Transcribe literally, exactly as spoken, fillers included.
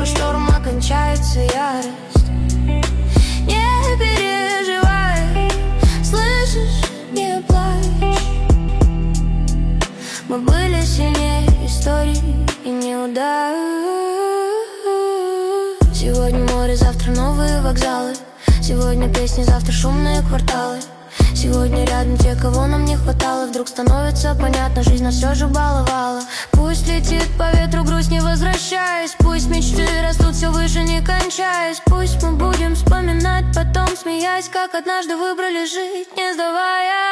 первый шторм окончается ярость. Не переживай, слышишь, не плачь. Мы были сильнее историй и неудач. Сегодня море, завтра новые вокзалы. Сегодня песни, завтра шумные кварталы. Сегодня рядом те, кого нам не хватало. Вдруг становится понятно, жизнь нас все же баловала. Пусть летит по ветру грусть, не возвращаясь. Пусть мечты растут все выше, не кончаясь. Пусть мы будем вспоминать потом, смеясь, как однажды выбрали жить, не сдаваясь.